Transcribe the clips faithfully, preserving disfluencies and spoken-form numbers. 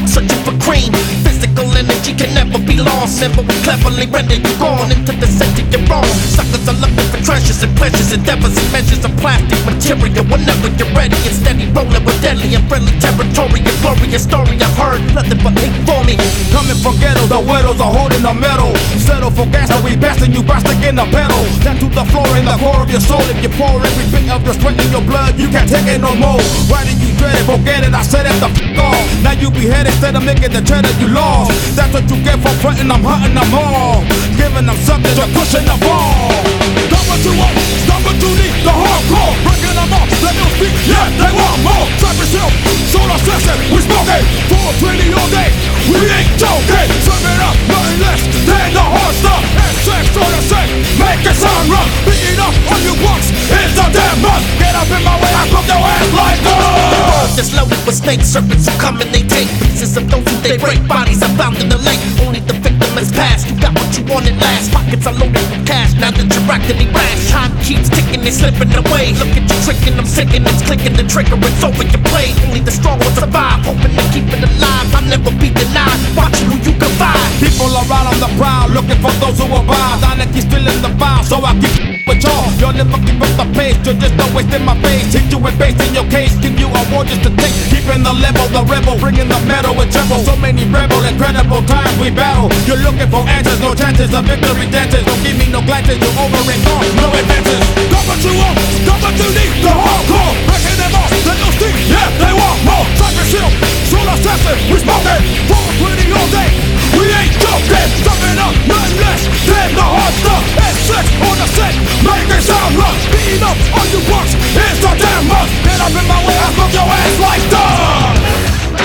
searching for cream. Physical energy can never be lost. Never we cleverly render you gone into the center you're wrong. Suckers are looking for treasures and pleasures, endeavors and measures of plastic material. Whenever you're ready and steady, rolling with deadly and friendly territory. A glorious story I've heard, nothing but hate for me. Coming from ghetto, the widows are holding the metal. Settle for gas, so we blasting you by sticking the pedal. Down to the floor in the core of your soul. If you pour every bit of your sweat in your blood, you can't take it no more. Why do you dread it? Forget it, I said it the f*** off. Now you beheaded instead of making the cheddar you lost. That's what you get for frontin', I'm hunting them all. Giving them something, you're pushing the ball. Stop what you want, stop what you need. The hardcore, breaking them off, let them speak, yeah, they want more. Cypress Hill, solar session, we smoking. four twenty all day, we ain't joking. Serving up, nothing less than the hard stuff. And sex for the sex, make it sound rough. Beating up on you once, it's a damn must. Get up in my way, I pump your ass like uh Just loaded with snake serpents who come and they take pieces of those who they break. Bodies are found in the lake, only the victim has passed. You got what you wanted last, pockets are loaded with cash. Now that you're acting rash, time keeps ticking and slipping away. Look at you tricking, I'm sinking, it's clicking the trigger, it's over your play. Only the strong will survive, hoping to keep it alive. I'll never be denied, watching who you can find. People are out on the prowl, looking for those who survive. Dynasty still in the file, so I keep with y'all. You'll never keep up the pace, you're just not wasting my face. Hit you with bass in your case, give you a war just to take. Keeping the level, the rebel, bringing the metal with treble. So many rebel, incredible times we battle. You're looking for answers, no chances of victory dances. Don't give me no glances, you're over and gone, no advances. Got what you want, got what you need. The hardcore, breaking them off, let them steam, yeah, they want more. Cypress Hill, solar session, we smoking. four twenty all day, we ain't joking. Stuffing up, nothing less than the hard stuff. And sex on the set, make it sound rough. Beating up on you punks, it's a damn must. Get up in my way, I smoke your ass like dust.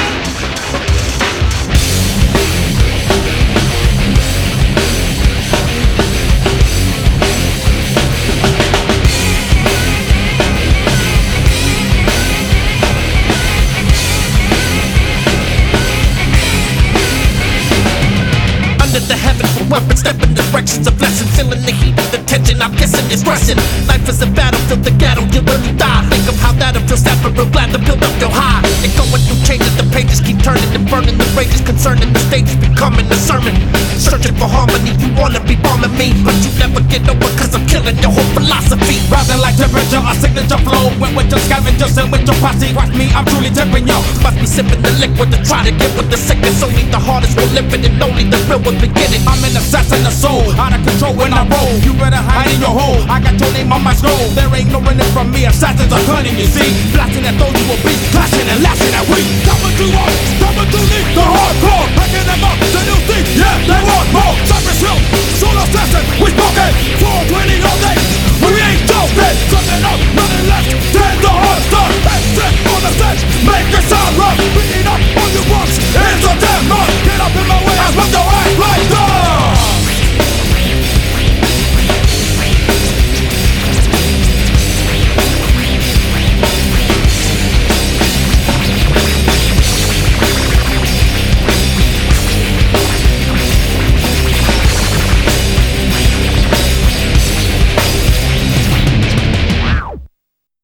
The heavens for weapons, step in directions of lessons. Feeling the heat of the tension, I'm guessing it's rushing. Life is a battlefield, the ghetto, you will die. Think of how that'll feel, separate, real glad to build up your high. And going through changes, the pages keep turning and burning. The rages concerning the stages becoming a sermon. Searching for harmony, you wanna be bombing me, but you never get over cause I'm killing your whole philosophy. Rising like temperature, a signature flow. Went with your scavengers and with your posse. Watch me, I'm truly tempering y'all. Must be sipping the liquid to try to get with the sickness. Only the hardest will live it and only the real will begin it. I'm an assassin of soul, out of control when I roll. You better hide in your hole, I got your name on my scroll. There ain't no running from me, assassins are cunning, you see. Blasting at those you will be, clashing and laughing at we. Stop what you want, stop what you need. The hardcore, breaking them up, the new thing, yeah, they want more. Cypress Hill, solar session, we smoking.